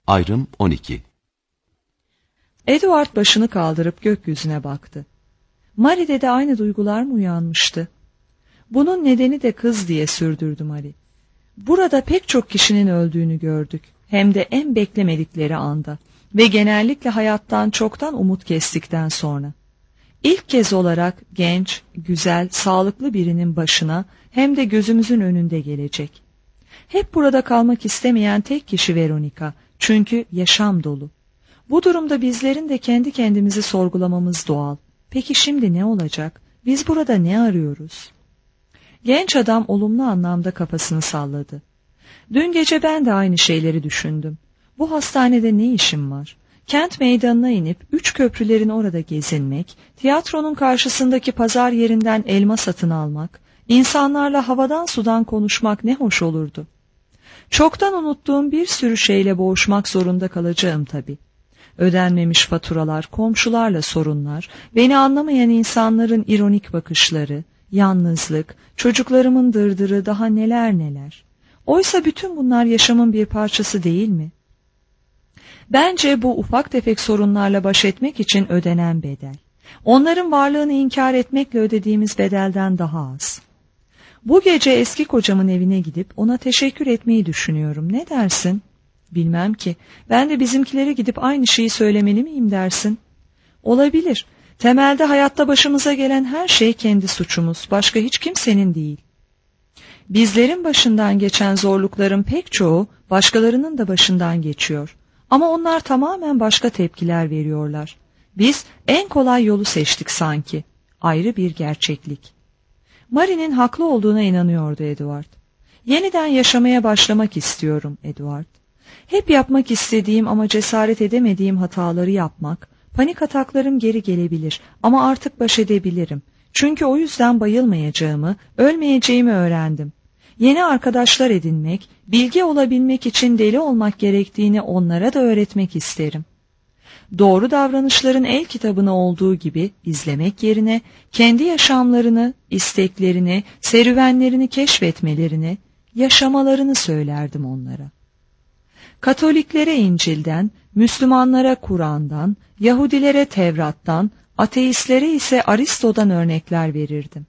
Ayrım 12. Edward başını kaldırıp gökyüzüne baktı. Marie'de de aynı duygular mı uyanmıştı? Bunun nedeni de kız diye sürdürdü Marie. Burada pek çok kişinin öldüğünü gördük. Hem de en beklemedikleri anda. Ve genellikle hayattan çoktan umut kestikten sonra. İlk kez olarak genç, güzel, sağlıklı birinin başına hem de gözümüzün önünde gelecek. Hep burada kalmak istemeyen tek kişi Veronica. Çünkü yaşam dolu. Bu durumda bizlerin de kendi kendimizi sorgulamamız doğal. Peki şimdi ne olacak? Biz burada ne arıyoruz? Genç adam olumlu anlamda kafasını salladı. Dün gece ben de aynı şeyleri düşündüm. Bu hastanede ne işim var? Kent meydanına inip 3 köprülerin orada gezinmek, tiyatronun karşısındaki pazar yerinden elma satın almak, insanlarla havadan sudan konuşmak ne hoş olurdu. Çoktan unuttuğum bir sürü şeyle boğuşmak zorunda kalacağım tabii. Ödenmemiş faturalar, komşularla sorunlar, beni anlamayan insanların ironik bakışları, yalnızlık, çocuklarımın dırdırı, daha neler neler. Oysa bütün bunlar yaşamın bir parçası değil mi? Bence bu ufak tefek sorunlarla baş etmek için ödenen bedel. Onların varlığını inkar etmekle ödediğimiz bedelden daha az. Bu gece eski kocamın evine gidip ona teşekkür etmeyi düşünüyorum. Ne dersin? Bilmem ki. Ben de bizimkilere gidip aynı şeyi söylemeli miyim dersin? Olabilir. Temelde hayatta başımıza gelen her şey kendi suçumuz. Başka hiç kimsenin değil. Bizlerin başından geçen zorlukların pek çoğu başkalarının da başından geçiyor. Ama onlar tamamen başka tepkiler veriyorlar. Biz en kolay yolu seçtik sanki. Ayrı bir gerçeklik. Marie'nin haklı olduğuna inanıyordu Edward. Yeniden yaşamaya başlamak istiyorum Edward. Hep yapmak istediğim ama cesaret edemediğim hataları yapmak, panik ataklarım geri gelebilir ama artık baş edebilirim. Çünkü o yüzden bayılmayacağımı, ölmeyeceğimi öğrendim. Yeni arkadaşlar edinmek, bilgi olabilmek için deli olmak gerektiğini onlara da öğretmek isterim. Doğru davranışların el kitabına olduğu gibi izlemek yerine kendi yaşamlarını, isteklerini, serüvenlerini keşfetmelerini, yaşamalarını söylerdim onlara. Katoliklere İncil'den, Müslümanlara Kur'an'dan, Yahudilere Tevrat'tan, ateistlere ise Aristo'dan örnekler verirdim.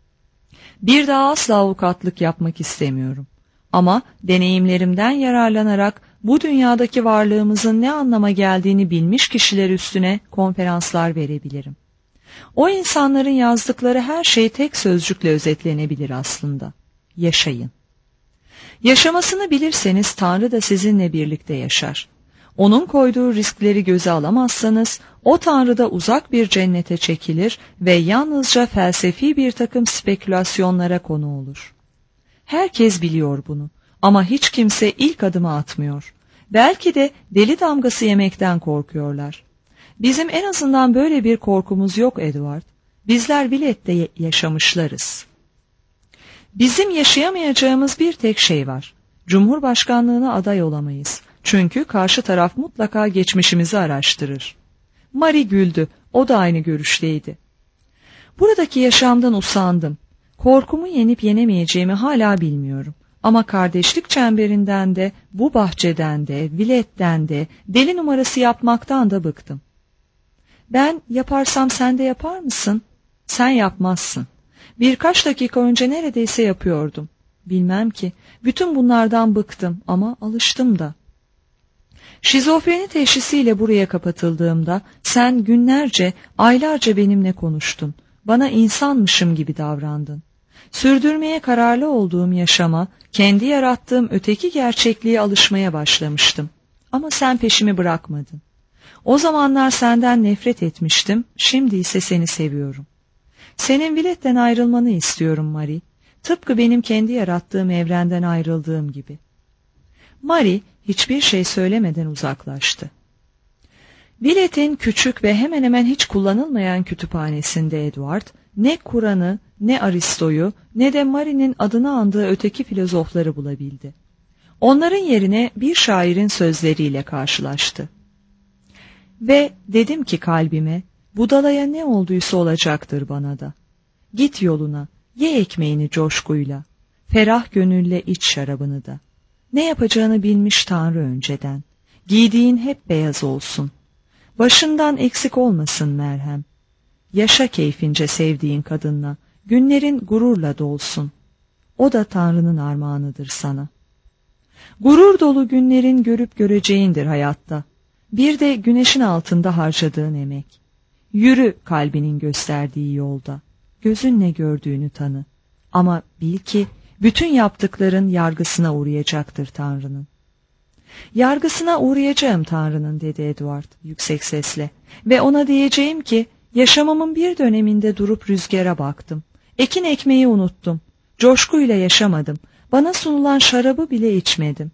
Bir daha asla avukatlık yapmak istemiyorum. Ama deneyimlerimden yararlanarak bu dünyadaki varlığımızın ne anlama geldiğini bilmiş kişiler üstüne konferanslar verebilirim. O insanların yazdıkları her şey tek sözcükle özetlenebilir aslında. Yaşayın. Yaşamasını bilirseniz Tanrı da sizinle birlikte yaşar. Onun koyduğu riskleri göze alamazsanız o Tanrı da uzak bir cennete çekilir ve yalnızca felsefi bir takım spekülasyonlara konu olur. Herkes biliyor bunu ama hiç kimse ilk adımı atmıyor. Belki de deli damgası yemekten korkuyorlar. Bizim en azından böyle bir korkumuz yok Edward. Bizler Villett'te yaşamışlarız. Bizim yaşayamayacağımız bir tek şey var. Cumhurbaşkanlığına aday olamayız. Çünkü karşı taraf mutlaka geçmişimizi araştırır. Marie güldü. O da aynı görüşteydi. Buradaki yaşamdan usandım. Korkumu yenip yenemeyeceğimi hala bilmiyorum. Ama kardeşlik çemberinden de, bu bahçeden de, Villett'ten de, deli numarası yapmaktan da bıktım. Ben yaparsam sen de yapar mısın? Sen yapmazsın. Birkaç dakika önce neredeyse yapıyordum. Bilmem ki. Bütün bunlardan bıktım ama alıştım da. Şizofreni teşhisiyle buraya kapatıldığımda sen günlerce, aylarca benimle konuştun. Bana insanmışım gibi davrandın. Sürdürmeye kararlı olduğum yaşama, kendi yarattığım öteki gerçekliğe alışmaya başlamıştım. Ama sen peşimi bırakmadın. O zamanlar senden nefret etmiştim, şimdi ise seni seviyorum. Senin Villett'ten ayrılmanı istiyorum Marie. Tıpkı benim kendi yarattığım evrenden ayrıldığım gibi. Marie hiçbir şey söylemeden uzaklaştı. Villett'in küçük ve hemen hemen hiç kullanılmayan kütüphanesinde Edward, ne Kur'an'ı, ne Aristo'yu, ne de Marie'nin adını andığı öteki filozofları bulabildi. Onların yerine bir şairin sözleriyle karşılaştı. Ve dedim ki kalbime, budalaya ne olduysa olacaktır bana da. Git yoluna, ye ekmeğini coşkuyla, ferah gönülle iç şarabını da. Ne yapacağını bilmiş Tanrı önceden. Giydiğin hep beyaz olsun. Başından eksik olmasın merhem. Yaşa keyfince sevdiğin kadınla, günlerin gururla dolsun. O da Tanrı'nın armağanıdır sana. Gurur dolu günlerin görüp göreceğindir hayatta. Bir de güneşin altında harcadığın emek. Yürü kalbinin gösterdiği yolda. Gözünle gördüğünü tanı. Ama bil ki bütün yaptıkların yargısına uğrayacaktır Tanrı'nın. Yargısına uğrayacağım Tanrı'nın, dedi Edward yüksek sesle. Ve ona diyeceğim ki yaşamamın bir döneminde durup rüzgara baktım. Ekin ekmeği unuttum. Coşkuyla yaşamadım. Bana sunulan şarabı bile içmedim.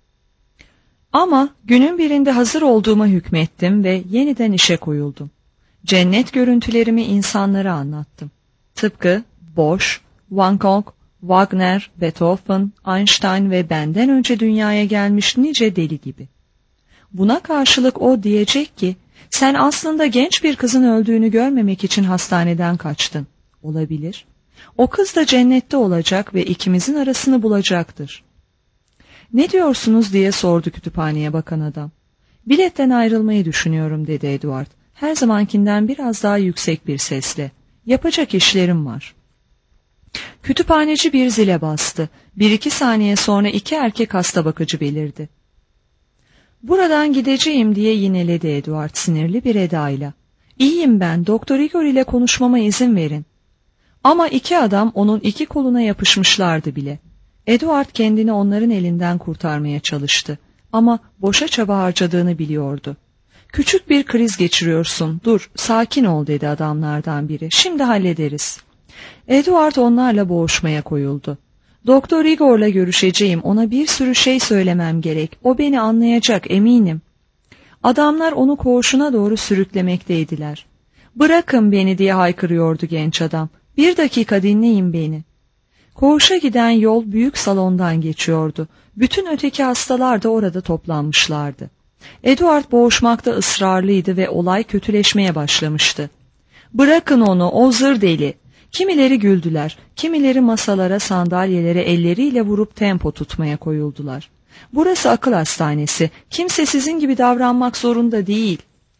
Ama günün birinde hazır olduğuma hükmettim ve yeniden işe koyuldum. Cennet görüntülerimi insanlara anlattım. Tıpkı Bosch, Van Gogh, Wagner, Beethoven, Einstein ve benden önce dünyaya gelmiş nice deli gibi. Buna karşılık o diyecek ki, sen aslında genç bir kızın öldüğünü görmemek için hastaneden kaçtın. Olabilir. O kız da cennette olacak ve ikimizin arasını bulacaktır. Ne diyorsunuz diye sordu kütüphaneye bakan adam. Biletten ayrılmayı düşünüyorum, dedi Edward. Her zamankinden biraz daha yüksek bir sesle. Yapacak işlerim var. Kütüphaneci bir zile bastı. 1-2 saniye sonra 2 erkek hasta bakıcı belirdi. Buradan gideceğim diye yineledi Edward sinirli bir edayla. İyiyim ben, Doktor Igor ile konuşmama izin verin. Ama 2 adam onun 2 koluna yapışmışlardı bile. Edward kendini onların elinden kurtarmaya çalıştı. Ama boşa çaba harcadığını biliyordu. Küçük bir kriz geçiriyorsun, dur, sakin ol, dedi adamlardan biri. Şimdi hallederiz. Edward onlarla boğuşmaya koyuldu. Doktor Igor'la görüşeceğim, ona bir sürü şey söylemem gerek. O beni anlayacak, eminim. Adamlar onu koğuşuna doğru sürüklemekteydiler. Bırakın beni diye haykırıyordu genç adam. 1 dakika dinleyin beni. Koğuşa giden yol büyük salondan geçiyordu. Bütün öteki hastalar da orada toplanmışlardı. Edward boğuşmakta ısrarlıydı ve olay kötüleşmeye başlamıştı. Bırakın onu, o zır deli. Kimileri güldüler, kimileri masalara, sandalyelere elleriyle vurup tempo tutmaya koyuldular. Burası akıl hastanesi, kimse sizin gibi davranmak zorunda değil.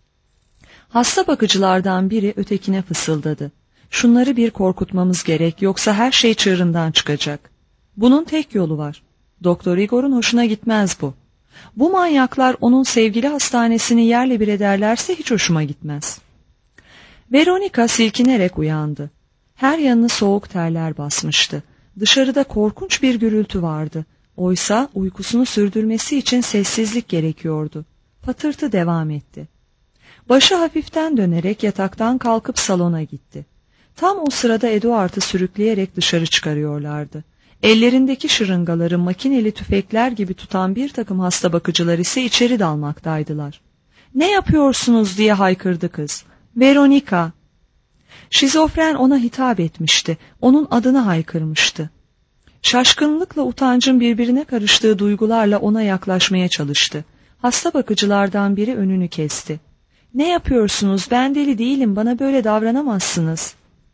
Hasta bakıcılardan biri ötekine fısıldadı. Şunları bir korkutmamız gerek, yoksa her şey çığırından çıkacak. Bunun tek yolu var. Doktor Igor'un hoşuna gitmez bu. Bu manyaklar onun sevgili hastanesini yerle bir ederlerse hiç hoşuma gitmez. Veronica silkinerek uyandı. Her yanını soğuk terler basmıştı. Dışarıda korkunç bir gürültü vardı. Oysa uykusunu sürdürmesi için sessizlik gerekiyordu. Patırtı devam etti. Başı hafiften dönerek yataktan kalkıp salona gitti. Tam o sırada Edward'ı sürükleyerek dışarı çıkarıyorlardı. Ellerindeki şırıngaları makineli tüfekler gibi tutan bir takım hasta bakıcılar ise içeri dalmaktaydılar. "Ne yapıyorsunuz?" diye haykırdı kız. "Veronica!" Şizofren ona hitap etmişti. Onun adını haykırmıştı. Şaşkınlıkla utancın birbirine karıştığı duygularla ona yaklaşmaya çalıştı. Hasta bakıcılardan biri önünü kesti. "Ne yapıyorsunuz? Ben deli değilim. Bana böyle davranamazsınız."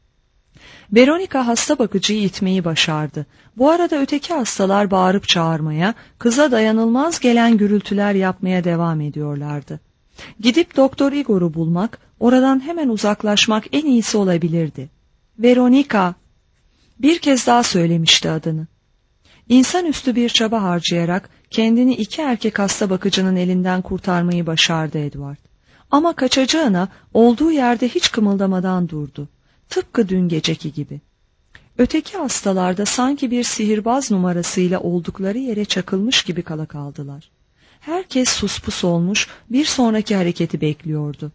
Veronica hasta bakıcıyı itmeyi başardı. Bu arada öteki hastalar bağırıp çağırmaya, kıza dayanılmaz gelen gürültüler yapmaya devam ediyorlardı. Gidip Doktor Igor'u bulmak, oradan hemen uzaklaşmak en iyisi olabilirdi. "Veronica!" Bir kez daha söylemişti adını. İnsanüstü bir çaba harcayarak kendini 2 erkek hasta bakıcının elinden kurtarmayı başardı Edward. Ama kaçacağına olduğu yerde hiç kımıldamadan durdu. Tıpkı dün geceki gibi. Öteki hastalarda sanki bir sihirbaz numarasıyla oldukları yere çakılmış gibi kala kaldılar. Herkes suspus olmuş, bir sonraki hareketi bekliyordu.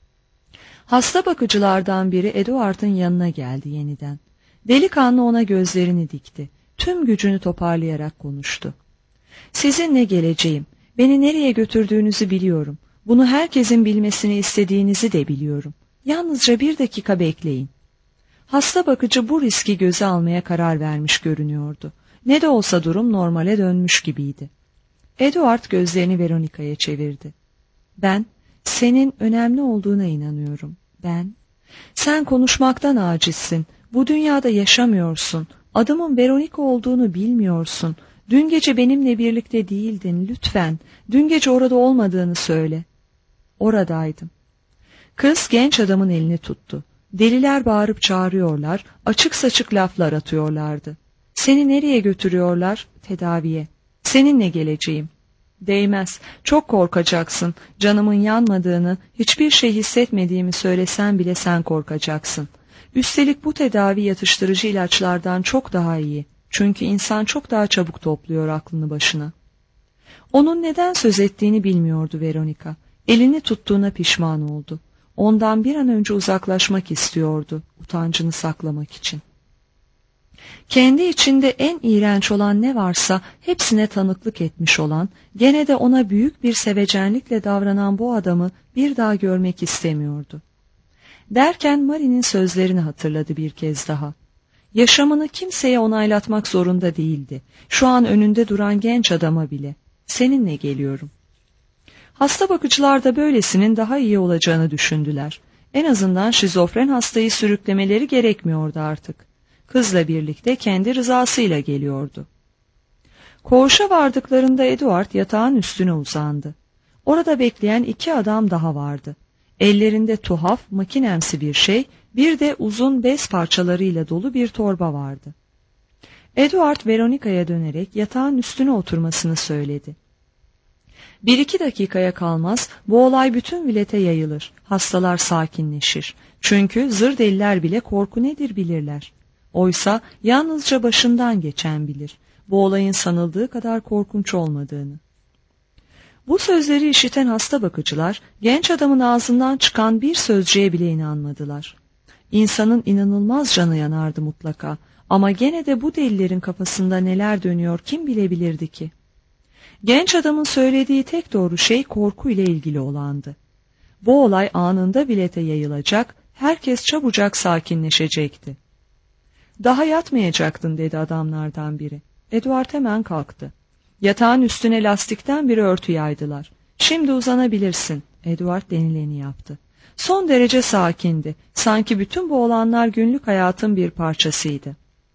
Hasta bakıcılardan biri Edward'ın yanına geldi yeniden. Delikanlı ona gözlerini dikti. Tüm gücünü toparlayarak konuştu. "Sizinle geleceğim. Beni nereye götürdüğünüzü biliyorum. Bunu herkesin bilmesini istediğinizi de biliyorum. Yalnızca 1 dakika bekleyin." Hasta bakıcı bu riski göze almaya karar vermiş görünüyordu. Ne de olsa durum normale dönmüş gibiydi. Edward gözlerini Veronica'ya çevirdi. "Ben, senin önemli olduğuna inanıyorum. Sen konuşmaktan acizsin. Bu dünyada yaşamıyorsun. Adımın Veronica olduğunu bilmiyorsun. Dün gece benimle birlikte değildin, lütfen. Dün gece orada olmadığını söyle. Oradaydım. Kız genç adamın elini tuttu. Deliler bağırıp çağırıyorlar, açık saçık laflar atıyorlardı. Seni nereye götürüyorlar? Tedaviye. Seninle geleceğim. Değmez, çok korkacaksın. Canımın yanmadığını, hiçbir şey hissetmediğimi söylesen bile sen korkacaksın. Üstelik bu tedavi yatıştırıcı ilaçlardan çok daha iyi. Çünkü insan çok daha çabuk topluyor aklını başına. Onun neden söz ettiğini bilmiyordu Veronica. Elini tuttuğuna pişman oldu. Ondan bir an önce uzaklaşmak istiyordu, utancını saklamak için. Kendi içinde en iğrenç olan ne varsa hepsine tanıklık etmiş olan, gene de ona büyük bir sevecenlikle davranan bu adamı bir daha görmek istemiyordu. Derken Marie'nin sözlerini hatırladı bir kez daha. Yaşamını kimseye onaylatmak zorunda değildi. Şu an önünde duran genç adama bile. Seninle geliyorum. Hasta bakıcılar da böylesinin daha iyi olacağını düşündüler. En azından şizofren hastayı sürüklemeleri gerekmiyordu artık. Kızla birlikte kendi rızasıyla geliyordu. Koğuşa vardıklarında Edward yatağın üstüne uzandı. Orada bekleyen 2 adam daha vardı. Ellerinde tuhaf, makinemsi bir şey, bir de uzun bez parçalarıyla dolu bir torba vardı. Edward Veronica'ya dönerek yatağın üstüne oturmasını söyledi. 1-2 dakikaya kalmaz bu olay bütün vilete yayılır. Hastalar sakinleşir. Çünkü zır deliler bile korku nedir bilirler. Oysa yalnızca başından geçen bilir. Bu olayın sanıldığı kadar korkunç olmadığını. Bu sözleri işiten hasta bakıcılar genç adamın ağzından çıkan bir sözcüğe bile inanmadılar. İnsanın inanılmaz canı yanardı mutlaka ama gene de bu delilerin kafasında neler dönüyor kim bilebilirdi ki? Genç adamın söylediği tek doğru şey korku ile ilgili olandı. Bu olay anında vilete yayılacak, herkes çabucak sakinleşecekti. Daha yatmayacaktın dedi adamlardan biri. Edward hemen kalktı. Yatağın üstüne lastikten bir örtü yaydılar. Şimdi uzanabilirsin. Edward denileni yaptı. Son derece sakindi. Sanki bütün bu olanlar günlük hayatın bir parçasıydı.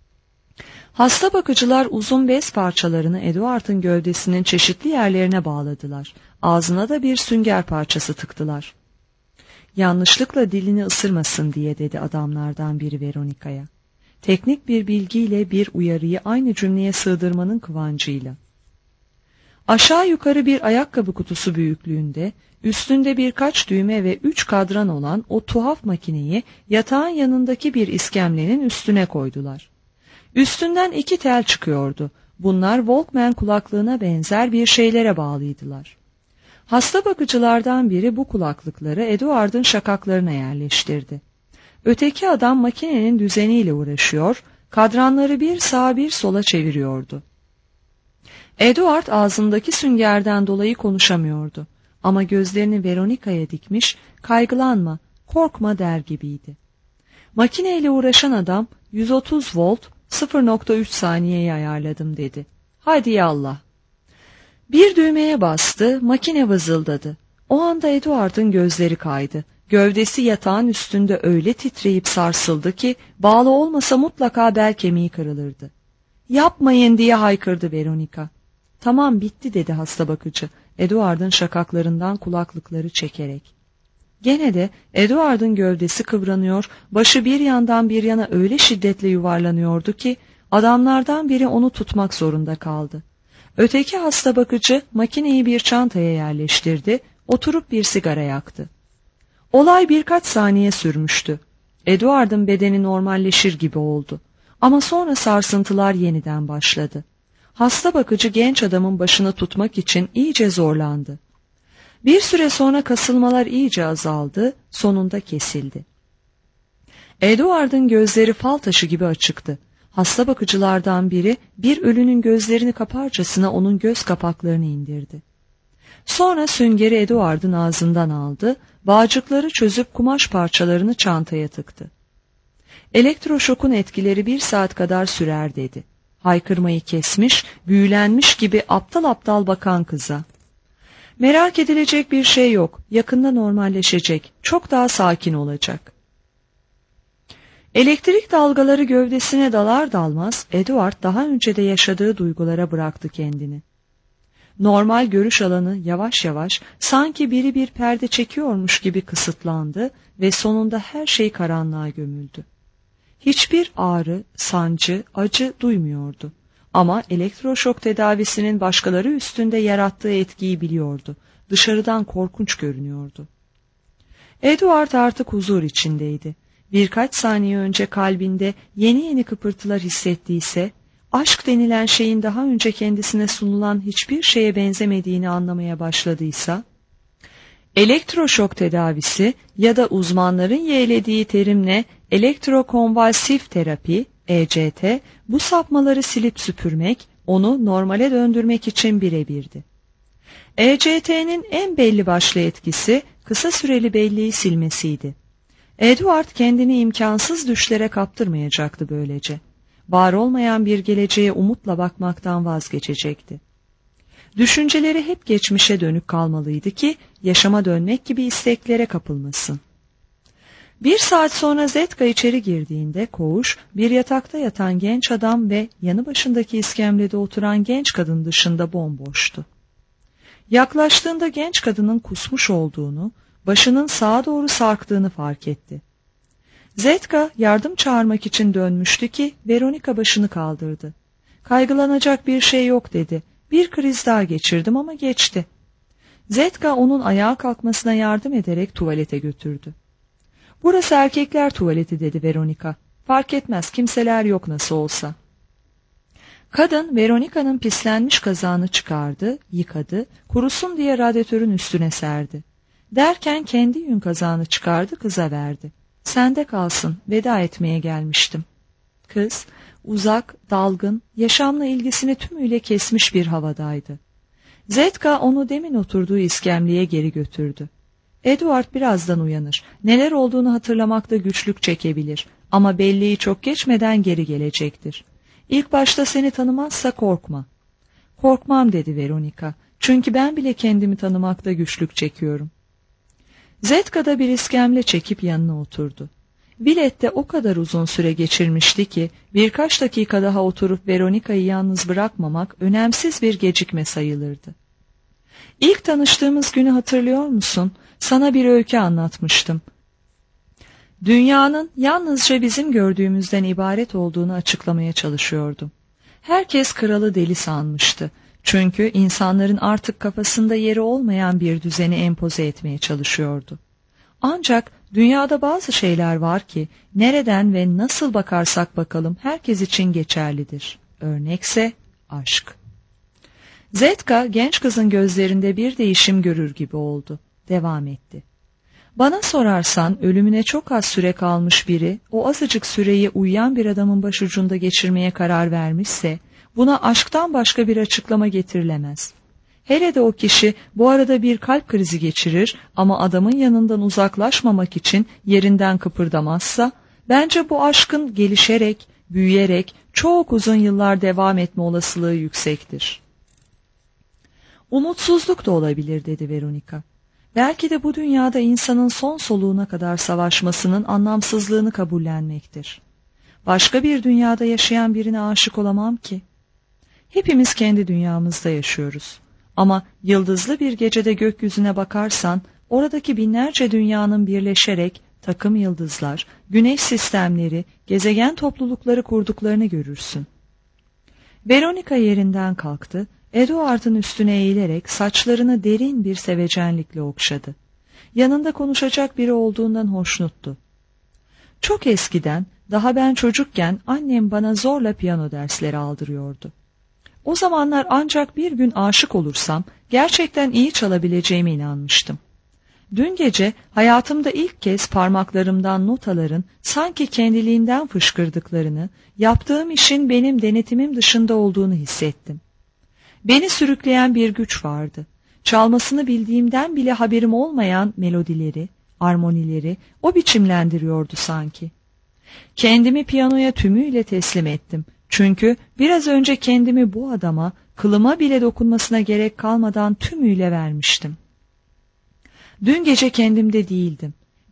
Hasta bakıcılar uzun bez parçalarını Edward'ın gövdesinin çeşitli yerlerine bağladılar. Ağzına da bir sünger parçası tıktılar. Yanlışlıkla dilini ısırmasın diye dedi adamlardan biri Veronica'ya. Teknik bir bilgiyle bir uyarıyı aynı cümleye sığdırmanın kıvancıyla. Aşağı yukarı bir ayakkabı kutusu büyüklüğünde, üstünde birkaç düğme ve 3 kadran olan o tuhaf makineyi yatağın yanındaki bir iskemlenin üstüne koydular. Üstünden 2 tel çıkıyordu. Bunlar Walkman kulaklığına benzer bir şeylere bağlıydılar. Hasta bakıcılardan biri bu kulaklıkları Edward'ın şakaklarına yerleştirdi. Öteki adam makinenin düzeniyle uğraşıyor, kadranları bir sağa bir sola çeviriyordu. Edward ağzındaki süngerden dolayı konuşamıyordu. Ama gözlerini Veronica'ya dikmiş, kaygılanma, korkma der gibiydi. Makineyle uğraşan adam 130 volt 0.3 saniyeye ayarladım dedi. Hadi yallah. Bir düğmeye bastı, makine vızıldadı. O anda Edward'ın gözleri kaydı. Gövdesi yatağın üstünde öyle titreyip sarsıldı ki bağlı olmasa mutlaka bel kemiği kırılırdı. Yapmayın diye haykırdı Veronica. Tamam bitti dedi hasta bakıcı, Edward'ın şakaklarından kulaklıkları çekerek. Gene de Edward'ın gövdesi kıvranıyor, başı bir yandan bir yana öyle şiddetle yuvarlanıyordu ki adamlardan biri onu tutmak zorunda kaldı. Öteki hasta bakıcı makineyi bir çantaya yerleştirdi, oturup bir sigara yaktı. Olay birkaç saniye sürmüştü. Edward'ın bedeni normalleşir gibi oldu. Ama sonra sarsıntılar yeniden başladı. Hasta bakıcı genç adamın başını tutmak için iyice zorlandı. Bir süre sonra kasılmalar iyice azaldı, sonunda kesildi. Edward'ın gözleri fal taşı gibi açıktı. Hasta bakıcılardan biri bir ölünün gözlerini kaparcasına onun göz kapaklarını indirdi. Sonra süngeri Edward'ın ağzından aldı, bağcıkları çözüp kumaş parçalarını çantaya tıktı. Elektroşokun etkileri 1 saat kadar sürer dedi. Haykırmayı kesmiş, büyülenmiş gibi aptal aptal bakan kıza. Merak edilecek bir şey yok, yakında normalleşecek, çok daha sakin olacak. Elektrik dalgaları gövdesine dalar dalmaz, Edward daha önce de yaşadığı duygulara bıraktı kendini. Normal görüş alanı yavaş yavaş sanki biri bir perde çekiyormuş gibi kısıtlandı ve sonunda her şey karanlığa gömüldü. Hiçbir ağrı, sancı, acı duymuyordu. Ama elektroşok tedavisinin başkaları üstünde yarattığı etkiyi biliyordu. Dışarıdan korkunç görünüyordu. Edward artık huzur içindeydi. Birkaç saniye önce kalbinde yeni yeni kıpırtılar hissettiyse, aşk denilen şeyin daha önce kendisine sunulan hiçbir şeye benzemediğini anlamaya başladıysa, elektroşok tedavisi ya da uzmanların yeğlediği terimle elektrokonvulsif terapi, ECT, bu sapmaları silip süpürmek, onu normale döndürmek için birebirdi. ECT'nin en belli başlı etkisi kısa süreli belleği silmesiydi. Edward kendini imkansız düşlere kaptırmayacaktı böylece. Var olmayan bir geleceğe umutla bakmaktan vazgeçecekti. Düşünceleri hep geçmişe dönük kalmalıydı ki yaşama dönmek gibi isteklere kapılmasın. 1 saat sonra Zetka içeri girdiğinde koğuş bir yatakta yatan genç adam ve yanı başındaki iskemlede oturan genç kadın dışında bomboştu. Yaklaştığında genç kadının kusmuş olduğunu, başının sağa doğru sarktığını fark etti. Zetka yardım çağırmak için dönmüştü ki Veronika başını kaldırdı. Kaygılanacak bir şey yok dedi. Bir kriz daha geçirdim ama geçti. Zetka onun ayağa kalkmasına yardım ederek tuvalete götürdü. Burası erkekler tuvaleti dedi Veronika. Fark etmez kimseler yok nasıl olsa. Kadın Veronika'nın pislenmiş kazağını çıkardı, yıkadı, kurusun diye radyatörün üstüne serdi. Derken kendi yün kazağını çıkardı kıza verdi. Sende kalsın, veda etmeye gelmiştim. Kız, uzak, dalgın, yaşamla ilgisini tümüyle kesmiş bir havadaydı. Zetka onu demin oturduğu iskemleye geri götürdü. Edward birazdan uyanır, neler olduğunu hatırlamakta güçlük çekebilir ama belleği çok geçmeden geri gelecektir. İlk başta seni tanımazsa korkma. Korkmam dedi Veronika, çünkü ben bile kendimi tanımakta güçlük çekiyorum. Zetka da bir iskemle çekip yanına oturdu. Villette o kadar uzun süre geçirmişti ki birkaç dakika daha oturup Veronika'yı yalnız bırakmamak önemsiz bir gecikme sayılırdı. İlk tanıştığımız günü hatırlıyor musun? Sana bir öykü anlatmıştım. Dünyanın yalnızca bizim gördüğümüzden ibaret olduğunu açıklamaya çalışıyordum. Herkes kralı deli sanmıştı. Çünkü insanların artık kafasında yeri olmayan bir düzeni empoze etmeye çalışıyordu. Ancak dünyada bazı şeyler var ki nereden ve nasıl bakarsak bakalım herkes için geçerlidir. Örnekse aşk. Zetka genç kızın gözlerinde bir değişim görür gibi oldu. Devam etti. Bana sorarsan ölümüne çok az süre kalmış biri o azıcık süreyi uyuyan bir adamın başucunda geçirmeye karar vermişse buna aşktan başka bir açıklama getirilemez. Hele de o kişi bu arada bir kalp krizi geçirir ama adamın yanından uzaklaşmamak için yerinden kıpırdamazsa bence bu aşkın gelişerek, büyüyerek çok uzun yıllar devam etme olasılığı yüksektir. Umutsuzluk da olabilir dedi Veronika. Belki de bu dünyada insanın son soluğuna kadar savaşmasının anlamsızlığını kabullenmektir. Başka bir dünyada yaşayan birine aşık olamam ki. Hepimiz kendi dünyamızda yaşıyoruz. Ama yıldızlı bir gecede gökyüzüne bakarsan, oradaki binlerce dünyanın birleşerek takım yıldızlar, güneş sistemleri, gezegen toplulukları kurduklarını görürsün. Veronika yerinden kalktı, Edward'ın üstüne eğilerek saçlarını derin bir sevecenlikle okşadı. Yanında konuşacak biri olduğundan hoşnuttu. Çok eskiden, daha ben çocukken annem bana zorla piyano dersleri aldırıyordu. O zamanlar ancak bir gün aşık olursam gerçekten iyi çalabileceğime inanmıştım. Dün gece hayatımda ilk kez parmaklarımdan notaların sanki kendiliğinden fışkırdıklarını, yaptığım işin benim denetimim dışında olduğunu hissettim. Beni sürükleyen bir güç vardı. Çalmasını bildiğimden bile haberim olmayan melodileri, armonileri o biçimlendiriyordu sanki. Kendimi piyanoya tümüyle teslim ettim. Çünkü biraz önce kendimi bu adama, kılıma bile dokunmasına gerek kalmadan tümüyle vermiştim. Dün gece kendimde değildim.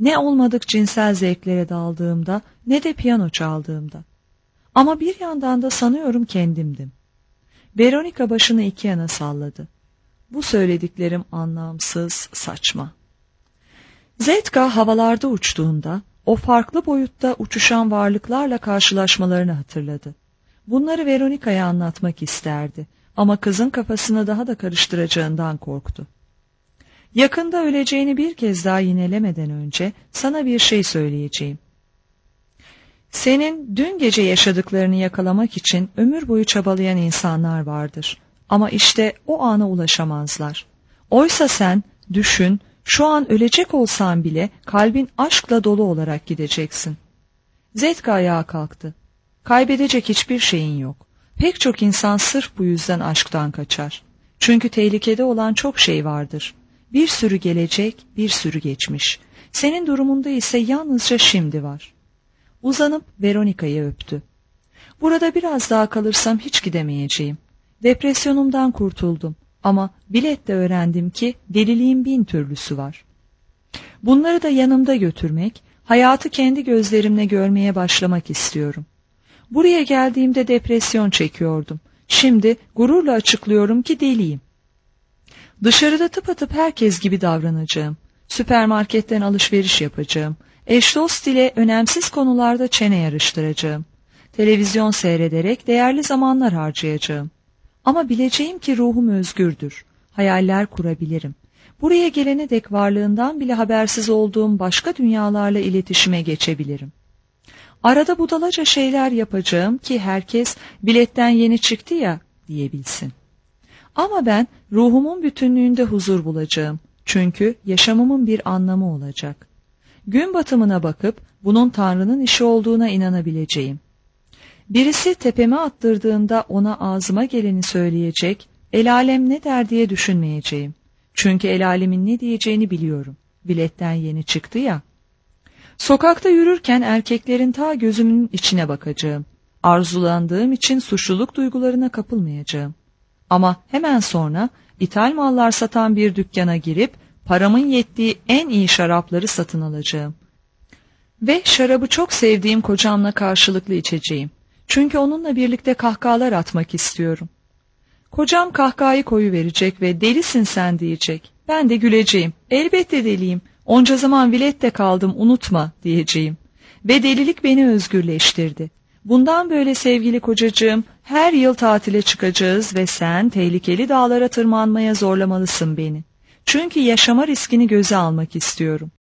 Ne olmadık cinsel zevklere daldığımda ne de piyano çaldığımda. Ama bir yandan da sanıyorum kendimdim. Veronica başını iki yana salladı. Bu söylediklerim anlamsız, saçma. Zetka havalarda uçtuğunda o farklı boyutta uçuşan varlıklarla karşılaşmalarını hatırladı. Bunları Veronica'ya anlatmak isterdi ama kızın kafasını daha da karıştıracağından korktu. Yakında öleceğini bir kez daha yinelemeden önce sana bir şey söyleyeceğim. Senin dün gece yaşadıklarını yakalamak için ömür boyu çabalayan insanlar vardır. Ama işte o ana ulaşamazlar. Oysa sen, düşün, şu an ölecek olsan bile kalbin aşkla dolu olarak gideceksin. Zetka ayağa kalktı. Kaybedecek hiçbir şeyin yok. Pek çok insan sırf bu yüzden aşktan kaçar. Çünkü tehlikede olan çok şey vardır. Bir sürü gelecek, bir sürü geçmiş. Senin durumunda ise yalnızca şimdi var. Uzanıp Veronica'yı öptü. Burada biraz daha kalırsam hiç gidemeyeceğim. Depresyonumdan kurtuldum ama biletle öğrendim ki deliliğin 1000 türlüsü var. Bunları da yanımda götürmek, hayatı kendi gözlerimle görmeye başlamak istiyorum. Buraya geldiğimde depresyon çekiyordum. Şimdi gururla açıklıyorum ki deliyim. Dışarıda tıpatıp herkes gibi davranacağım. Süpermarketten alışveriş yapacağım. Eş dost ile önemsiz konularda çene yarıştıracağım. Televizyon seyrederek değerli zamanlar harcayacağım. Ama bileceğim ki ruhum özgürdür. Hayaller kurabilirim. Buraya gelene dek varlığından bile habersiz olduğum başka dünyalarla iletişime geçebilirim. Arada budalaca şeyler yapacağım ki herkes biletten yeni çıktı ya diyebilsin. Ama ben ruhumun bütünlüğünde huzur bulacağım. Çünkü yaşamımın bir anlamı olacak. Gün batımına bakıp bunun Tanrı'nın işi olduğuna inanabileceğim. Birisi tepeme attırdığında ona ağzıma geleni söyleyecek, el alem ne der diye düşünmeyeceğim. Çünkü el alemin ne diyeceğini biliyorum. Biletten yeni çıktı ya. Sokakta yürürken erkeklerin ta gözümün içine bakacağım. Arzulandığım için suçluluk duygularına kapılmayacağım. Ama hemen sonra ithal mallar satan bir dükkana girip paramın yettiği en iyi şarapları satın alacağım. Ve şarabı çok sevdiğim kocamla karşılıklı içeceğim. Çünkü onunla birlikte kahkahalar atmak istiyorum. Kocam kahkahayı koyuverecek ve delisin sen diyecek. Ben de güleceğim. Elbette deliyim. Onca zaman vilette kaldım unutma diyeceğim. Ve delilik beni özgürleştirdi. Bundan böyle sevgili kocacığım her yıl tatile çıkacağız ve sen tehlikeli dağlara tırmanmaya zorlamalısın beni. Çünkü yaşama riskini göze almak istiyorum.